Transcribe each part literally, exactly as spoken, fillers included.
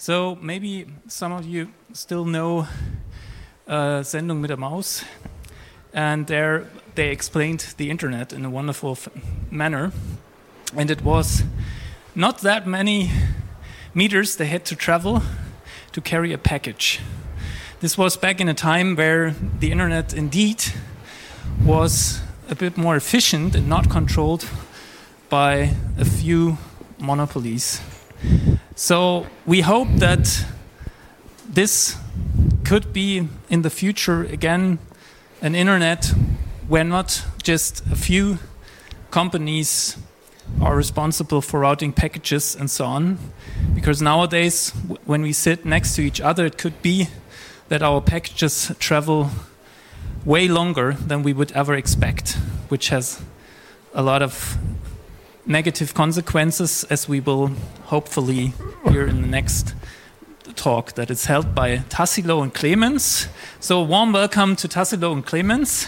So maybe some of you still know uh, Sendung mit der Maus, and there they explained the internet in a wonderful f- manner, and it was not that many meters they had to travel to carry a package. This was back in a time where the internet indeed was a bit more efficient and not controlled by a few monopolies. So we hope that this could be in the future again an internet where not just a few companies are responsible for routing packages and so on, because nowadays w- when we sit next to each other, it could be that our packages travel way longer than we would ever expect, which has a lot of negative consequences, as we will hopefully hear in the next talk that is held by Tassilo and Clemens. So a warm welcome to Tassilo and Clemens.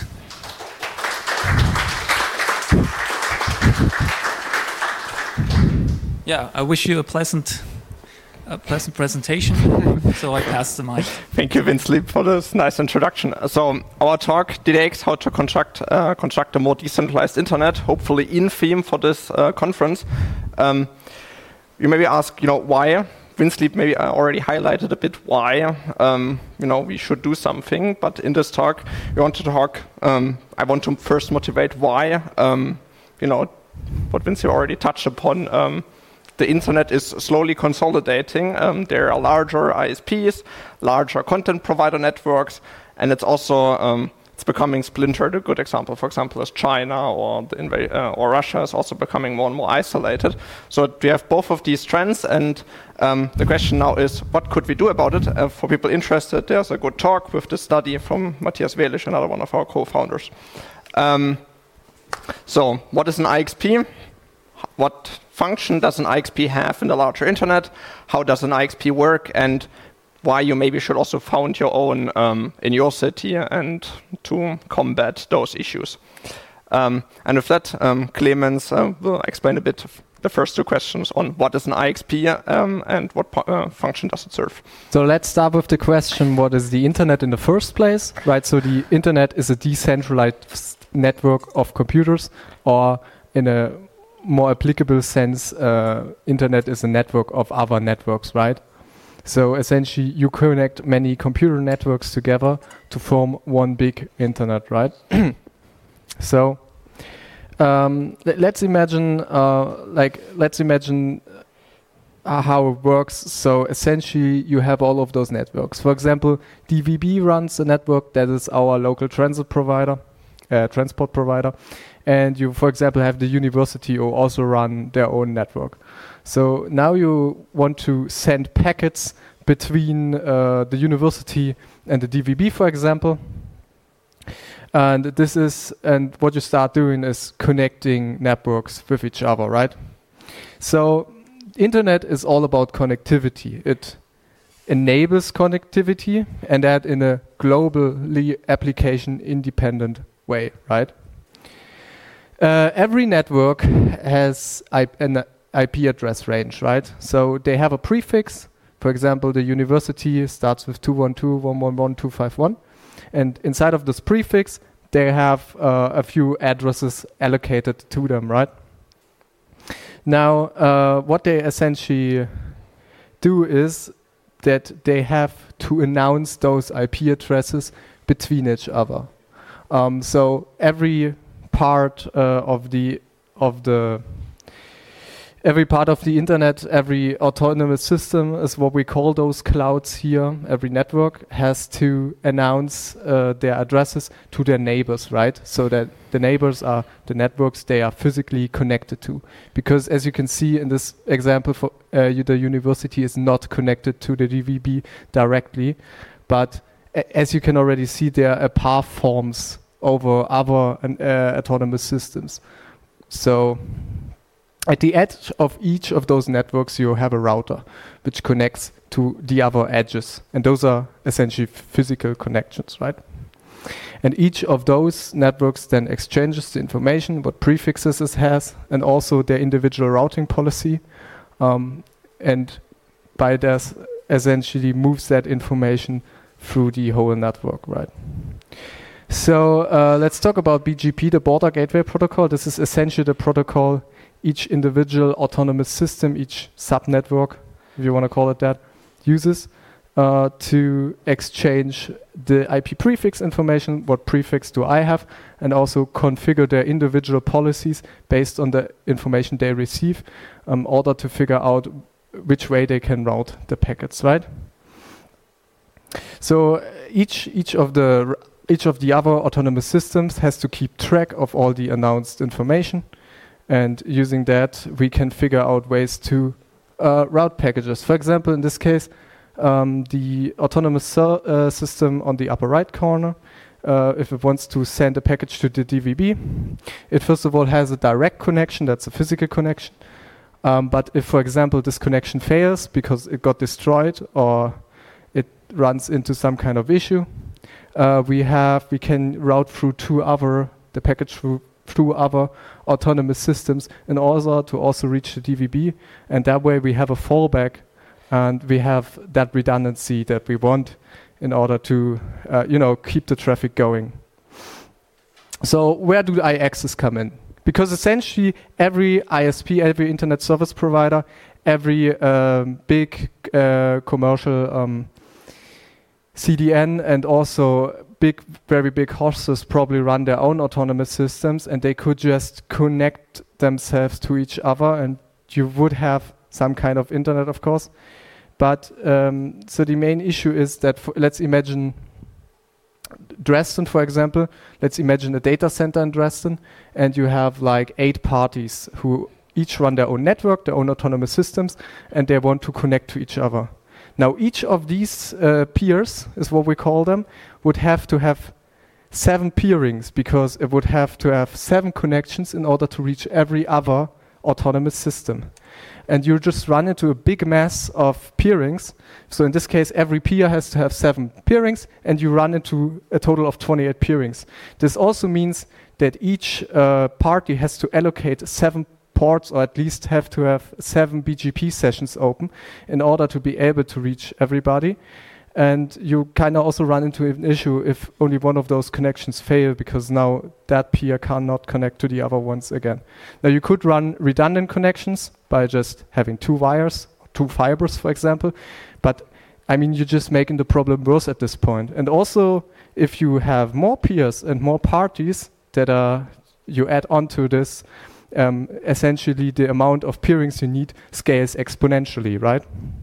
Yeah, I wish you a pleasant a pleasant presentation. So I pass the mic. Thank you, Vince Lieb, for this nice introduction. So our talk, D D X, how to construct uh, construct a more decentralized internet, hopefully in theme for this uh, conference. Um, you maybe ask, you know, why? Vince Lieb maybe already highlighted a bit why, um, you know, we should do something. But in this talk, we want to talk, um, I want to first motivate why, um, you know, what Vince already touched upon. Um, The internet is slowly consolidating. Um, there are larger I S Ps, larger content provider networks, and it's also um, it's becoming splintered. A good example, for example, is China, or the inv- uh, or Russia is also becoming more and more isolated. So we have both of these trends, and um, the question now is, what could we do about it? Uh, for people interested, there's a good talk with the study from Matthias Welisch, another one of our co-founders. Um, so, what is an I X P? What function does an I X P have in the larger internet? How does an I X P work? And why you maybe should also found your own um, in your city and to combat those issues. Um, and with that, um, Clemens uh, will explain a bit of the first two questions on what is an I X P um, and what uh, function does it serve. So let's start with the question, what is the internet in the first place? Right. So the internet is a decentralized network of computers, or in a more applicable sense, uh, internet is a network of other networks, right? So essentially you connect many computer networks together to form one big internet, right? So um, let, let's imagine uh, like let's imagine uh, how it works. So essentially you have all of those networks. For example, D V B runs a network that is our local transit provider, uh, transport provider. And you, for example, have the university who also run their own network. So now you want to send packets between uh, the university and the D V B, for example. And this is, and what you start doing is connecting networks with each other, right? So internet is all about connectivity. It enables connectivity, and that in a globally application independent way, right? Uh, every network has I- an I P address range, right? So they have a prefix. For example, the university starts with two one two dot one one one dot two five one. And inside of this prefix, they have uh, a few addresses allocated to them, right? Now, uh, what they essentially do is that they have to announce those I P addresses between each other. Um, so every part uh, of the of the every part of the internet, every autonomous system is what we call those clouds here. Every network has to announce uh, their addresses to their neighbors, right? So that the neighbors are the networks they are physically connected to. Because as you can see in this example, for uh, the university is not connected to the D V B directly, but a- as you can already see, there are path forms over other uh, autonomous systems. So at the edge of each of those networks, you have a router which connects to the other edges. And those are essentially physical connections, right? And each of those networks then exchanges the information, what prefixes it has, and also their individual routing policy. Um, and by this, essentially moves that information through the whole network, right? So uh, let's talk about B G P, the Border Gateway Protocol. This is essentially the protocol each individual autonomous system, each subnetwork, if you want to call it that, uses uh, to exchange the I P prefix information, what prefix do I have, and also configure their individual policies based on the information they receive in order to figure out which way they can route the packets, right? So each each of the each of the other autonomous systems has to keep track of all the announced information, and using that we can figure out ways to uh, route packages. For example, in this case, um, the autonomous uh, system on the upper right corner, uh, if it wants to send a package to the D V B, it first of all has a direct connection, that's a physical connection. Um, but if, for example, this connection fails because it got destroyed or it runs into some kind of issue, uh, we have we can route through two other the package through through other autonomous systems in order to also reach the D V B, and that way we have a fallback and we have that redundancy that we want in order to uh, you know keep the traffic going. So where do I X S come in? Because essentially every I S P, every internet service provider, every um, big uh, commercial um, C D N and also big, very big hosters probably run their own autonomous systems, and they could just connect themselves to each other, and you would have some kind of internet, of course. But um, so the main issue is that, for, let's imagine Dresden, for example. Let's imagine a data center in Dresden, and you have like eight parties who each run their own network, their own autonomous systems, and they want to connect to each other. Now, each of these uh, peers, is what we call them, would have to have seven peerings, because it would have to have seven connections in order to reach every other autonomous system. And you just run into a big mess of peerings. So in this case, every peer has to have seven peerings, and you run into a total of twenty-eight peerings. This also means that each uh, party has to allocate seven ports, or at least have to have seven B G P sessions open in order to be able to reach everybody. And you kind of also run into an issue if only one of those connections fail, because now that peer cannot connect to the other ones again. Now you could run redundant connections by just having two wires, two fibers, for example. But I mean, you're just making the problem worse at this point. And also, if you have more peers and more parties that are you add onto this, um, essentially the amount of peerings you need scales exponentially, right?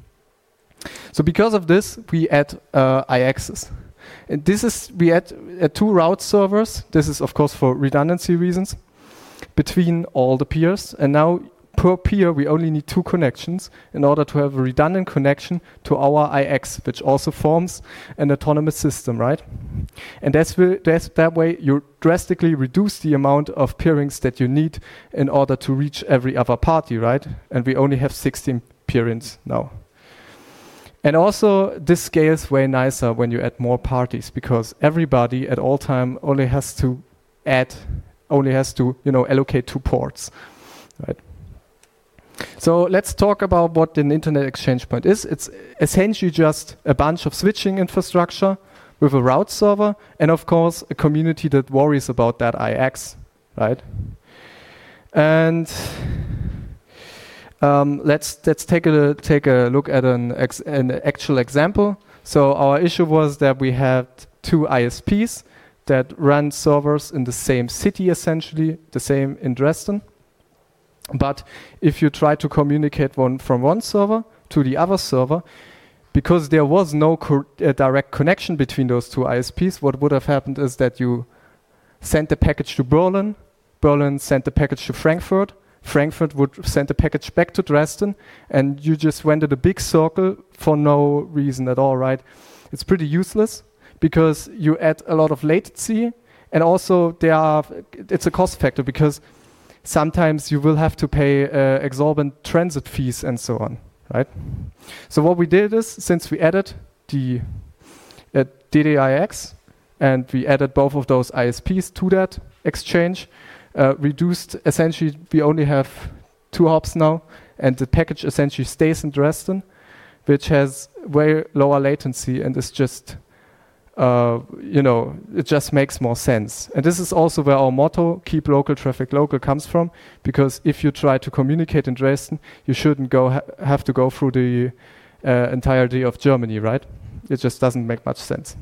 So because of this, we add uh, I X S. And this is, we add uh, two route servers. This is, of course, for redundancy reasons, between all the peers. And now, per peer, we only need two connections in order to have a redundant connection to our I X, which also forms an autonomous system, right? And that's, that's that way you drastically reduce the amount of peerings that you need in order to reach every other party, right? And we only have sixteen peerings now. And also, this scales way nicer when you add more parties, because everybody at all time only has to add, only has to, you know, allocate two ports, right? So let's talk about what an internet exchange point is. It's essentially just a bunch of switching infrastructure with a route server, and of course, a community that worries about that I X, right? And Um, let's let's take a take a look at an ex, an actual example. So our issue was that we had two I S Ps that run servers in the same city, essentially the same in Dresden. But if you try to communicate one from one server to the other server, because there was no co uh, direct connection between those two I S Ps, what would have happened is that you sent the package to Berlin, Berlin sent the package to Frankfurt. Frankfurt would send a package back to Dresden, and you just went in a big circle for no reason at all, right? It's pretty useless because you add a lot of latency, and also there are, it's a cost factor because sometimes you will have to pay uh, exorbitant transit fees and so on, right? So what we did is, since we added the uh, D D I X and we added both of those I S Ps to that exchange, Uh, reduced, essentially we only have two hops now, and the package essentially stays in Dresden, which has way lower latency and is just, uh, you know, it just makes more sense. And this is also where our motto, keep local traffic local, comes from, because if you try to communicate in Dresden, you shouldn't go ha have to go through the uh, entirety of Germany, right? It just doesn't make much sense.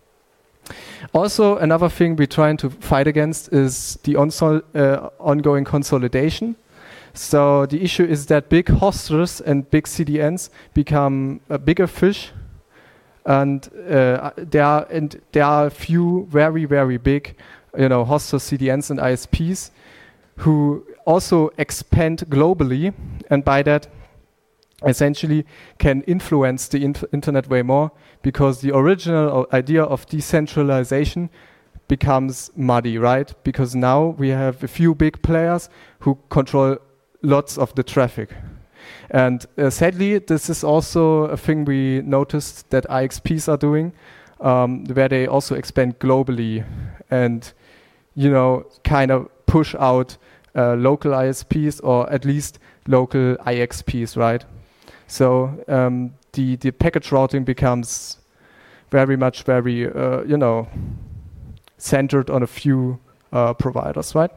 Also, another thing we're trying to fight against is the onsol uh, ongoing consolidation. So the issue is that big hosters and big C D Ns become a bigger fish, and uh, there are and there are a few very very big, you know, hosters, C D Ns, and I S Ps who also expand globally, and by that essentially can influence the inf internet way more, because the original idea of decentralization becomes muddy, right? Because now we have a few big players who control lots of the traffic. And uh, sadly, this is also a thing we noticed that I X Ps are doing, um, where they also expand globally and, you know, kind of push out uh, local I S Ps, or at least local I X Ps, right? So um, the, the package routing becomes very much very, uh, you know, centered on a few uh, providers, right?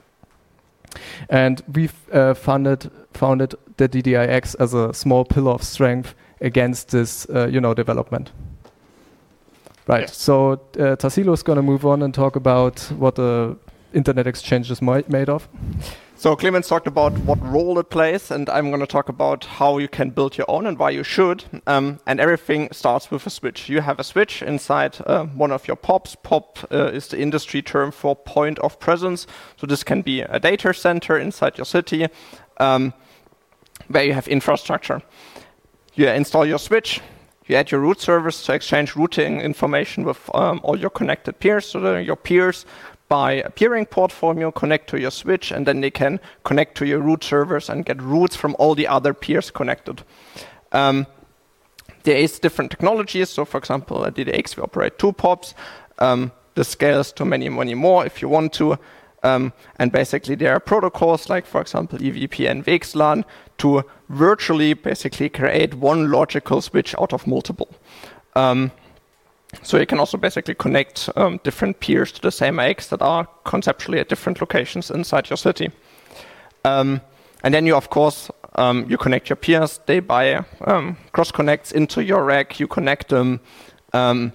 And we've uh, funded, founded the D D I X as a small pillar of strength against this, uh, you know, development. Right. Yes. So uh, Tassilo is going to move on and talk about what the Internet Exchange is made of. So Clemens talked about what role it plays, and I'm going to talk about how you can build your own and why you should. Um, and everything starts with a switch. You have a switch inside uh, one of your P O Ps. P O P uh, is the industry term for point of presence. So this can be a data center inside your city, um, where you have infrastructure. You install your switch. You add your root service to exchange routing information with um, all your connected peers. So that your peers by a peering port formula connect to your switch, and then they can connect to your root servers and get routes from all the other peers connected. Um, there is different technologies. So for example, at D D X we operate two P O Ps. Um, this scales to many, many more if you want to. Um, and basically there are protocols like, for example, E V P N, V X LAN to virtually basically create one logical switch out of multiple. Um, So you can also basically connect um, different peers to the same I X that are conceptually at different locations inside your city. Um, and then you, of course, um, you connect your peers. They buy um, cross connects into your rack. You connect them. Um,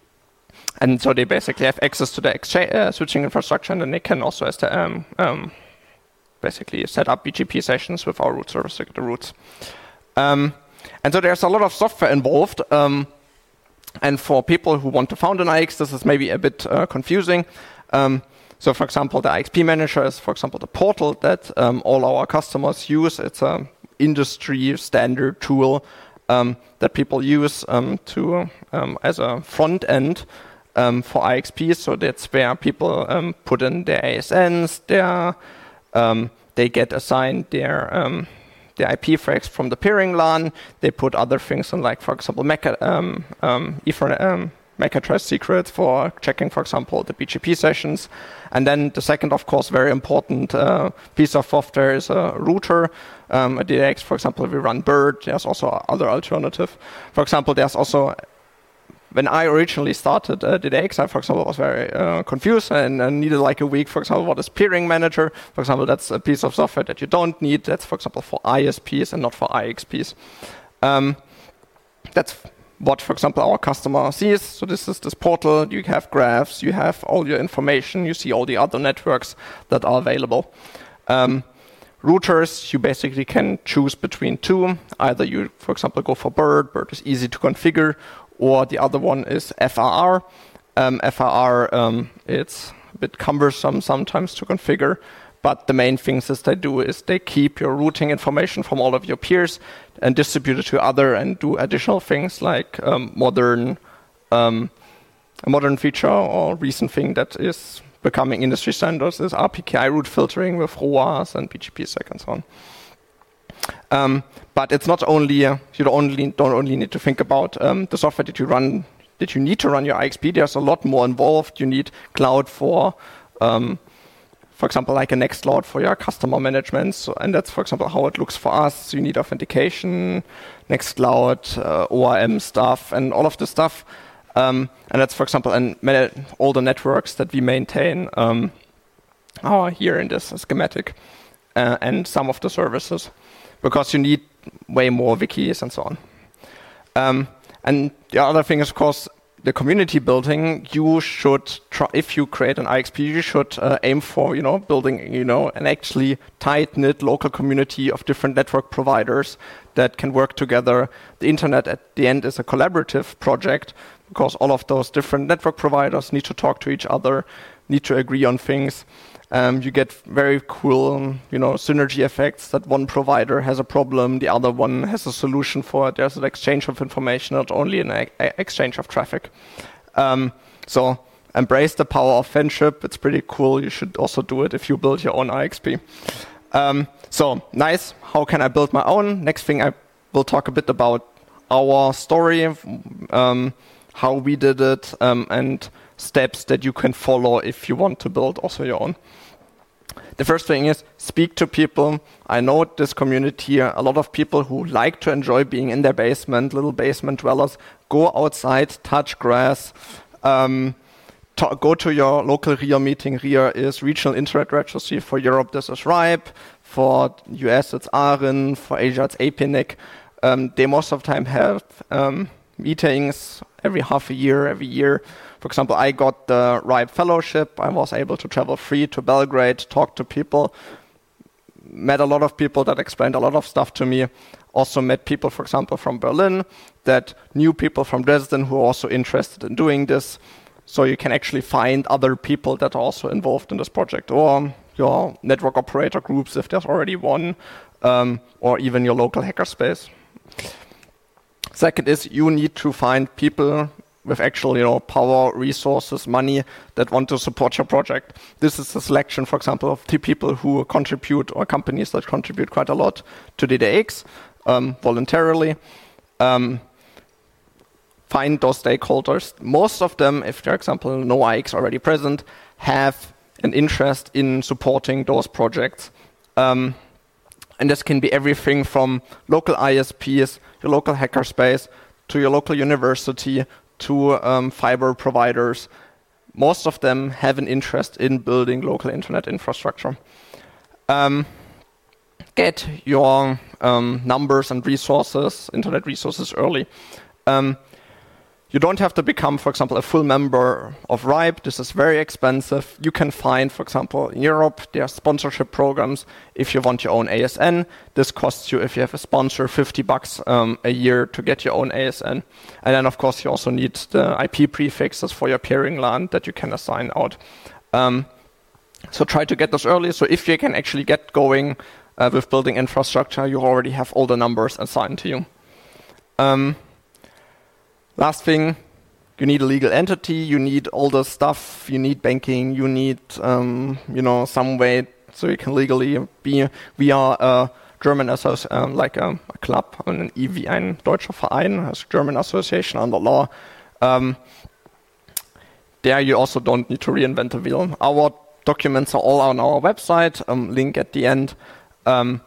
and so they basically have access to the exchange, uh, switching infrastructure, and then they can also um, um, basically set up B G P sessions with our root service, like the roots. Um, and so there's a lot of software involved. Um, And for people who want to found an I X, this is maybe a bit uh, confusing. Um, so for example, the I X P manager is, for example, the portal that um, all our customers use. It's an industry standard tool um, that people use um, to um, as a front end um, for I X Ps. So that's where people um, put in their A S Ns, their, um, they get assigned their um, the I P frags from the peering LAN. They put other things in, like, for example, M A C, um, um, Ethernet, um, M A C address secret for checking, for example, the B G P sessions. And then the second, of course, very important uh, piece of software is a router. Um, at D D X, for example, we run Bird. There's also other alternative. For example, there's also, when I originally started uh, D D X, I, for example, was very uh, confused and uh, needed like a week. For example, what is peering manager? For example, that's a piece of software that you don't need. That's, for example, for I S Ps and not for I X Ps. Um, that's what, for example, our customer sees. So this is this portal. You have graphs. You have all your information. You see all the other networks that are available. Um, routers, you basically can choose between two. Either you, for example, go for Bird. Bird is easy to configure. Or the other one is F R R. Um, F R R, um, it's a bit cumbersome sometimes to configure, but the main things that they do is they keep your routing information from all of your peers and distribute it to other and do additional things like um, modern, um, a modern feature or recent thing that is becoming industry standards is R P K I route filtering with R O A S and B G P sec and so on. Um, but it's not only, uh, you don't only, don't only need to think about um, the software that you run, that you need to run your I X P. There's a lot more involved. You need cloud for um, for example, like a Nextcloud for your customer management. So, and that's, for example, how it looks for us. You need authentication, Nextcloud, uh, O R M stuff, and all of this stuff. Um, and that's, for example, and all the networks that we maintain um, are here in this schematic, uh, and some of the services, because you need way more wikis and so on. Um, and the other thing is, of course, the community building. You should try, if you create an I X P, you should uh, aim for, you know, building, you know, an actually tight-knit local community of different network providers that can work together. The internet at the end is a collaborative project, because all of those different network providers need to talk to each other, need to agree on things. Um, you get very cool, you know, synergy effects that one provider has a problem, the other one has a solution for it. There's an exchange of information, not only an a- exchange of traffic. Um, so embrace the power of friendship. It's pretty cool. You should also do it if you build your own I X P. Um, so nice. How can I build my own? Next thing, I will talk a bit about our story, um, how we did it, um, and steps that you can follow if you want to build also your own. The first thing is speak to people. I know this community, a lot of people who like to enjoy being in their basement, little basement dwellers, go outside, touch grass, um, to, go to your local R I A meeting. R I A is Regional Internet Registry. For Europe, this is RIPE. For U S, it's A R I N. For Asia, it's A P N I C. Um, they most of the time have um, meetings every half a year, every year. For example, I got the RIPE fellowship. I was able to travel free to Belgrade, talk to people, met a lot of people that explained a lot of stuff to me. Also met people, for example, from Berlin that knew people from Dresden who are also interested in doing this. So you can actually find other people that are also involved in this project, or your network operator groups if there's already one, um, or even your local hackerspace. Second is you need to find people with actual, you know, power, resources, money that want to support your project. This is a selection, for example, of the people who contribute, or companies that contribute quite a lot to D D X um, voluntarily. Um, find those stakeholders. Most of them, if, for example, no I X already present, have an interest in supporting those projects. Um, and this can be everything from local I S Ps, your local hackerspace, to your local university, to um, fiber providers. Most of them have an interest in building local internet infrastructure. Um, get your um, numbers and resources, internet resources early. Um, you don't have to become, for example, a full member of RIPE. This is very expensive. You can find, for example, in Europe, there are sponsorship programs. If you want your own A S N, this costs you, if you have a sponsor, fifty bucks um, a year to get your own A S N. And then, of course, you also need the I P prefixes for your peering LAN that you can assign out. Um, so try to get this early. So if you can actually get going uh, with building infrastructure, you already have all the numbers assigned to you. Um, Last thing, you need a legal entity, you need all the stuff, you need banking, you need, um, you know, some way so you can legally be. We are a German associ- um, like a, a club, an I W, ein deutscher Verein, a German association under law. Um, there you also don't need to reinvent the wheel. Our documents are all on our website, um, link at the end. Um,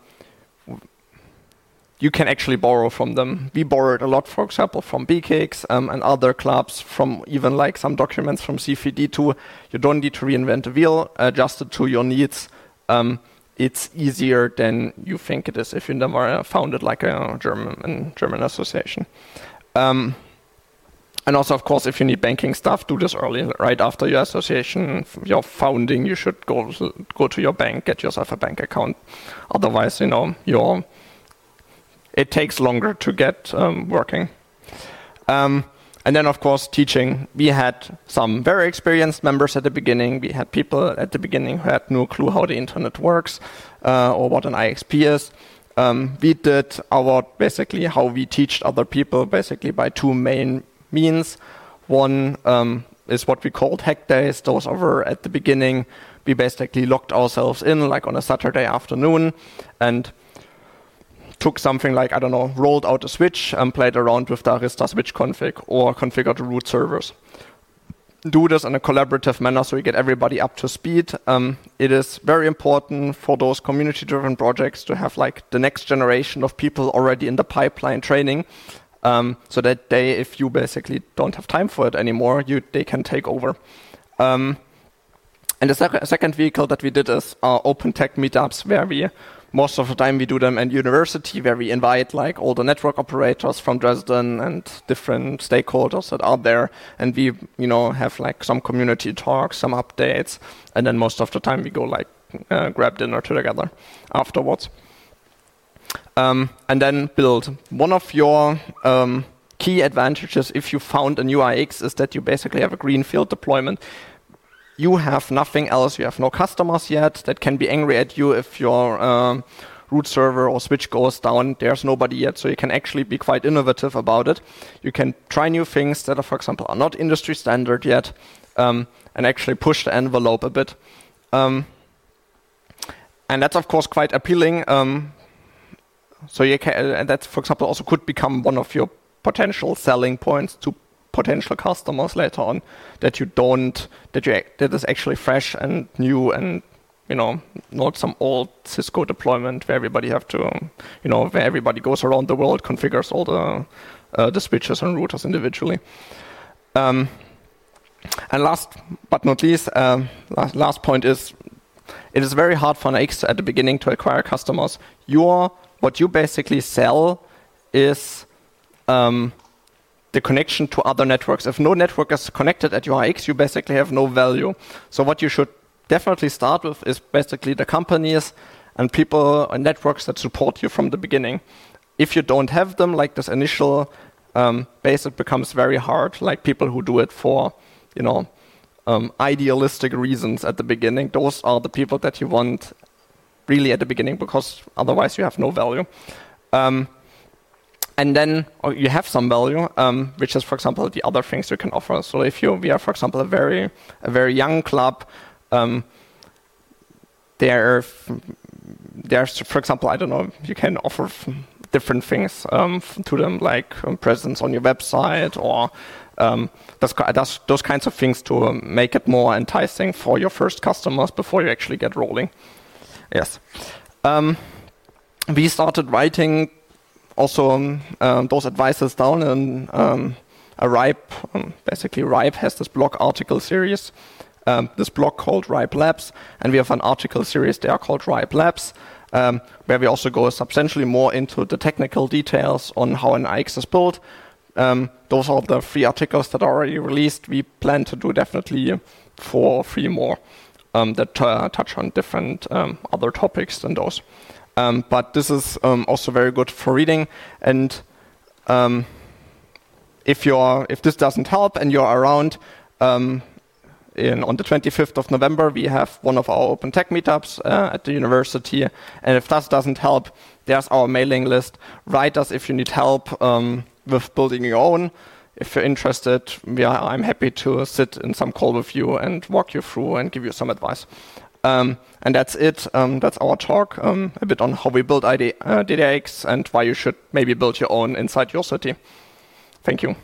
You can actually borrow from them. We borrowed a lot, for example, from B K X um, and other clubs, from even like some documents from C F D two. You don't need to reinvent the wheel, adjust it to your needs. Um, it's easier than you think it is if you never uh, founded like a German German association. Um, and also, of course, if you need banking stuff, do this early, right after your association, your founding. You should go go to your bank, get yourself a bank account. Otherwise, you know, you're it takes longer to get um, working. Um, and then, of course, teaching. We had some very experienced members at the beginning. We had people at the beginning who had no clue how the internet works uh, or what an I X P is. Um, we did our, basically, how we teach other people, basically by two main means. One um, is what we called hack days. Those were at the beginning. We basically locked ourselves in, like on a Saturday afternoon, and took something like, I don't know, rolled out a switch and played around with the Arista switch config or configured the root servers. do this in a collaborative manner so you get everybody up to speed. Um, it is very important for those community-driven projects to have like the next generation of people already in the pipeline training, um, so that they, if you basically don't have time for it anymore, you they can take over. Um, and the sec second vehicle that we did is our open tech meetups, where we most of the time we do them in university, where we invite like all the network operators from Dresden and different stakeholders that are there, and we, you know, have like some community talks, some updates, and then most of the time we go like uh, grab dinner together afterwards. Um, and then build. One of your um, key advantages if you found a new I X is that you basically have a greenfield deployment. You have nothing else, you have no customers yet that can be angry at you if your um, root server or switch goes down. There's nobody yet, so you can actually be quite innovative about it. You can try new things that, are, for example, are not industry standard yet, um, and actually push the envelope a bit. Um, and that's, of course, quite appealing. Um, so you can, and that, for example, also could become one of your potential selling points to potential customers later on, that you don't, that you that is actually fresh and new, and you know, not some old Cisco deployment where everybody have to, you know, where everybody goes around the world, configures all the uh, the switches and routers individually. Um, and last but not least, um, last, last point is, it is very hard for an I X at the beginning to acquire customers. Your what you basically sell is um, the connection to other networks. If no network is connected at your I X, you basically have no value. So what you should definitely start with is basically the companies and people and networks that support you from the beginning. If you don't have them, like this initial um, base, it becomes very hard. Like people who do it for, you know, um, idealistic reasons at the beginning, those are the people that you want really at the beginning, because otherwise you have no value. Um, And then or you have some value, um, which is, for example, the other things you can offer. So if you, we are, for example, a very, a very young club, um, there, there's, for example, I don't know, you can offer different things um, to them, like um, presence on your website, or um, those, those, those kinds of things to um, make it more enticing for your first customers before you actually get rolling. Yes. Um, we started writing also um, um, those advices down in um, a RIPE. Um, basically, RIPE has this blog article series, um, this blog called RIPE Labs, and we have an article series there called RIPE Labs, um, where we also go substantially more into the technical details on how an I X is built. Um, those are the three articles that are already released. We plan to do definitely four or three more um, that uh, touch on different um, other topics than those. Um, but this is um, also very good for reading, and um, if you're if this doesn't help and you're around, um, in on the twenty-fifth of November we have one of our open tech meetups uh, at the university, and if that doesn't help, there's our mailing list. Write us if you need help um, with building your own. If you're interested, we are, I'm happy to sit in some call with you and walk you through and give you some advice. Um, and that's it. Um, that's our talk, um, a bit on how we build I D, uh, D D X and why you should maybe build your own inside your city. Thank you.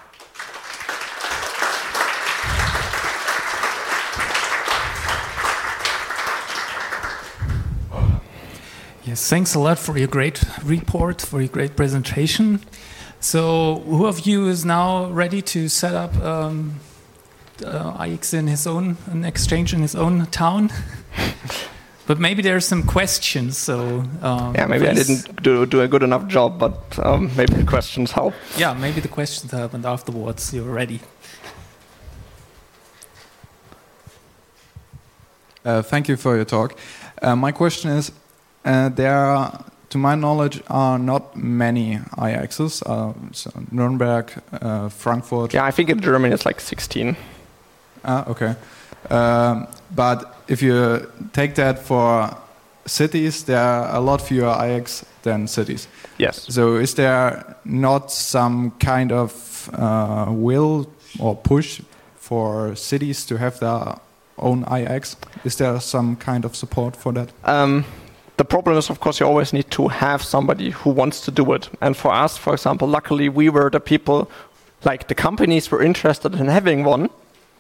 Yes, thanks a lot for your great report, for your great presentation. So who of you is now ready to set up um, Uh, I X in his own, an exchange in his own town? But maybe there are some questions, so... Um, yeah, maybe please. I didn't do, do a good enough job, but um, maybe the questions help. Yeah, maybe the questions help, and afterwards you're ready. Uh, thank you for your talk. Uh, my question is, uh, there are, to my knowledge, are not many I Xs. Uh, so Nuremberg, uh, Frankfurt... Yeah, I think in Germany it's like sixteen. Ah, okay. Um, but if you take that for cities, there are a lot fewer I X than cities. Yes. So is there not some kind of uh, will or push for cities to have their own I X? Is there some kind of support for that? Um, the problem is, of course, you always need to have somebody who wants to do it. And for us, for example, luckily we were the people, like the companies were interested in having one.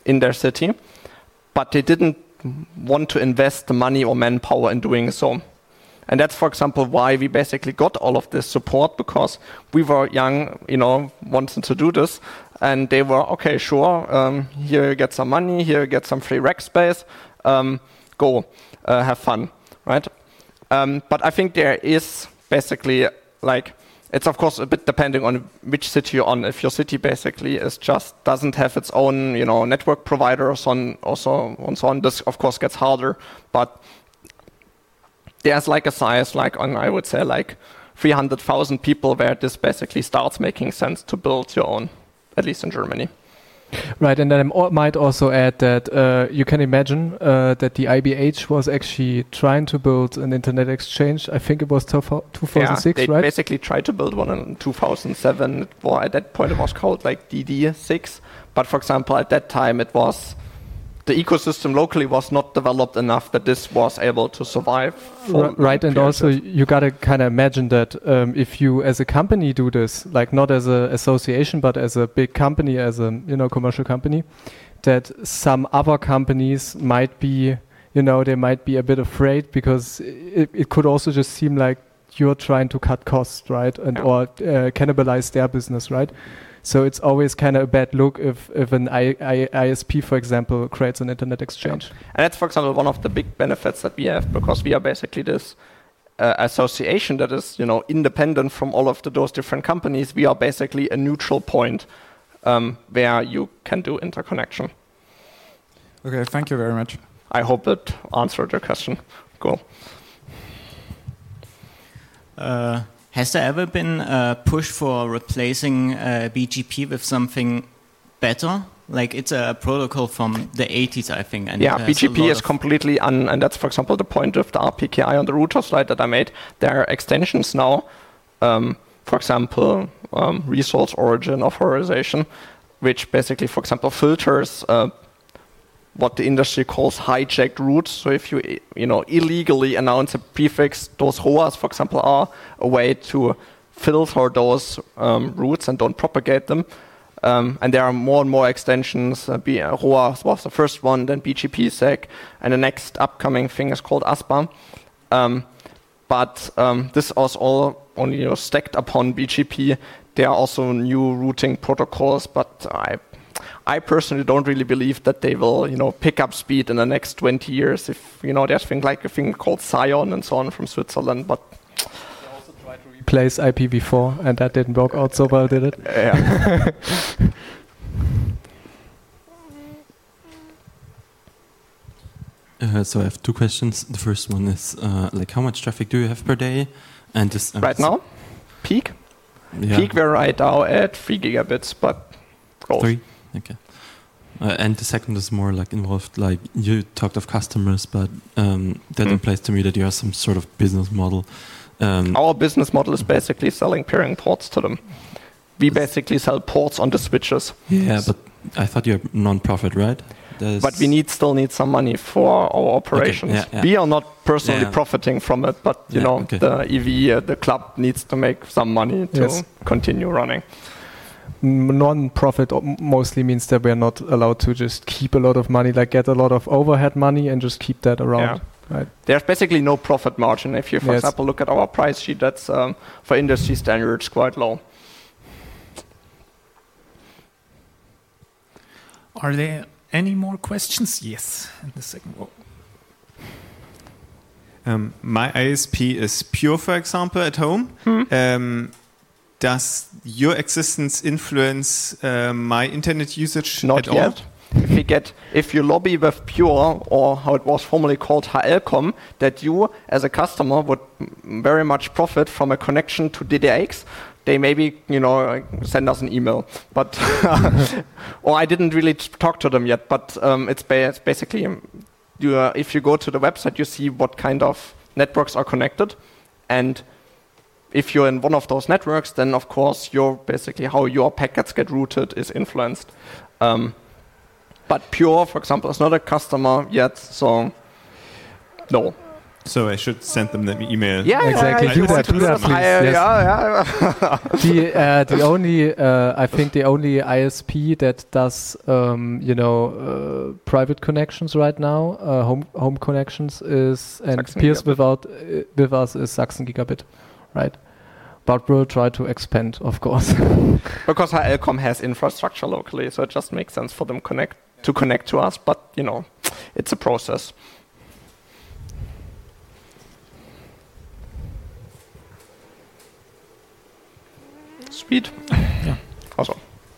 in their city, but they didn't want to invest the money or manpower in doing so. And that's, for example, why we basically got all of this support, because we were young, you know, wanting to do this, and they were, okay, sure, um, here you get some money, here you get some free rack space, um, go, uh, have fun, right? Um, but I think there is basically, like, it's of course a bit depending on which city you're on. If your city basically is just doesn't have its own, you know, network provider or so on, or so, and so on, this of course gets harder, but there's like a size, like on, I would say like three hundred thousand people where this basically starts making sense to build your own, at least in Germany. Right, and then I might also add that uh, you can imagine uh, that the I B H was actually trying to build an internet exchange. I think it was two thousand six, yeah, they right? They basically tried to build one in two thousand seven. Well, at that point it was called like D D six. But for example, at that time it was, the ecosystem locally was not developed enough that this was able to survive. R- right, and also you gotta kind of imagine that um, if you as a company do this, like not as an association, but as a big company, as a you know commercial company, that some other companies might be, you know, they might be a bit afraid, because it, it could also just seem like you're trying to cut costs, right, and yeah. or uh, cannibalize their business, right? So it's always kind of a bad look if, if an I, I, I S P, for example, creates an internet exchange. Yeah. And that's, for example, one of the big benefits that we have, because we are basically this uh, association that is, you know, independent from all of the, those different companies. We are basically a neutral point um, where you can do interconnection. Okay, thank you very much. I hope it answered your question. Cool. Uh, Has there ever been a push for replacing uh, B G P with something better? Like, it's a protocol from the eighties, I think. And yeah, B G P is completely un, and that's, for example, the point of the R P K I on the router slide that I made. There are extensions now, um, for example, um, resource origin authorization, which basically, for example, filters uh, what the industry calls hijacked routes. So if you you know illegally announce a prefix, those R O As, for example, are a way to filter those um, routes and don't propagate them. Um, and there are more and more extensions. Uh, B- R O A was the first one, then B G P S E C, and the next upcoming thing is called A S P A. Um, but um, this was all only you know, stacked upon B G P. There are also new routing protocols, but I I personally don't really believe that they will, you know, pick up speed in the next twenty years. If you know, there's things like a thing called Sion and so on from Switzerland, but they also tried to replace I P v four, and that didn't work out so well, did it? Yeah. uh, so I have two questions. The first one is uh, like, how much traffic do you have per day? And this, uh, right now, peak. Yeah. Peak we're right now at three gigabits, but goes. Three. Okay. Uh, and the second is more like involved, like you talked of customers, but um, that Mm. implies to me that you have some sort of business model. Um, Our business model is basically selling peering ports to them. We basically sell ports on the switches. yeah, but I thought you're non-profit, right? There's But we need still need some money for our operations. Okay, yeah, yeah. We are not personally Yeah. profiting from it, but you Yeah, know okay. the E V, uh, the club needs to make some money to Yes. continue running. M- Non-profit o- mostly means that we're not allowed to just keep a lot of money, like get a lot of overhead money and just keep that around. Right. There's basically no profit margin. If you, for Yes. example, look at our price sheet, that's um, for industry standards quite low. Are there any more questions? Yes, in the second row. Um, my I S P is Pure, for example, at home. Hmm. Um, does your existence influence uh, my internet usage Not at yet. all? If you get, if you lobby with Pure, or how it was formerly called H L C O M, that you as a customer would m- very much profit from a connection to D D X, they maybe you know uh, send us an email. But or I didn't really t- talk to them yet. But um, it's, ba- it's basically um, you, uh, if you go to the website, you see what kind of networks are connected, and if you're in one of those networks, then of course your basically how your packets get routed is influenced. Um, But Pure, for example, is not a customer yet, so no. So I should send them the email. Yeah, Exactly. Yeah, Do you that, want to do that, this? please. I- Yes. Yeah, yeah. the uh, the only uh, I think the only I S P that does um, you know uh, private connections right now, uh, home home connections is and Sachsen peers Gigabit. without uh, with us is Sachsen Gigabit, right? But we'll try to expand, of course. Because H L Com has infrastructure locally, so it just makes sense for them connect to connect to us. But you know, it's a process. Sweet. Yeah. Also.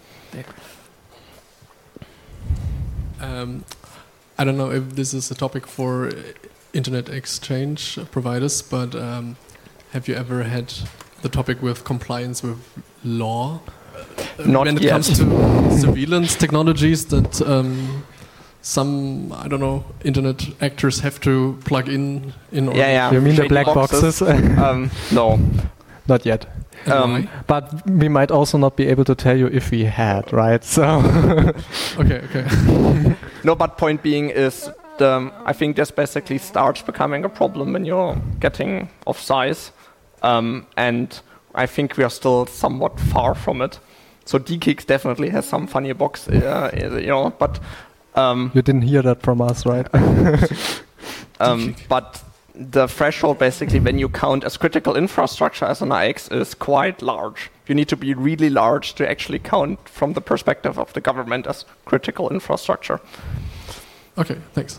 Um, I don't know if this is a topic for uh, internet exchange providers, but um, have you ever had the topic with compliance with law? Uh, Not when it yet. comes to surveillance technologies that um, some, I don't know, internet actors have to plug in in order. Yeah, yeah. You mean the Shady black boxes? um, no. Not yet. And Um, why? But we might also not be able to tell you if we had, right? So Okay, okay. No, but point being is, the, I think this basically starts becoming a problem when you're getting of size. Um, and I think we are still somewhat far from it. So D K I X definitely has some funny box, uh, you know, but um, you didn't hear that from us, right? um, but the threshold basically when you count as critical infrastructure as an I X is quite large. You need to be really large to actually count from the perspective of the government as critical infrastructure. Okay, thanks.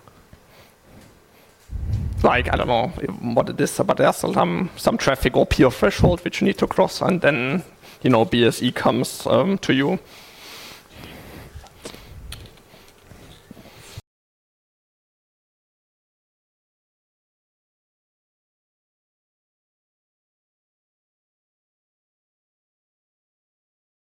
Like, I don't know what it is, but there's some, some traffic or peer threshold which you need to cross, and then, you know, B S E comes um, to you.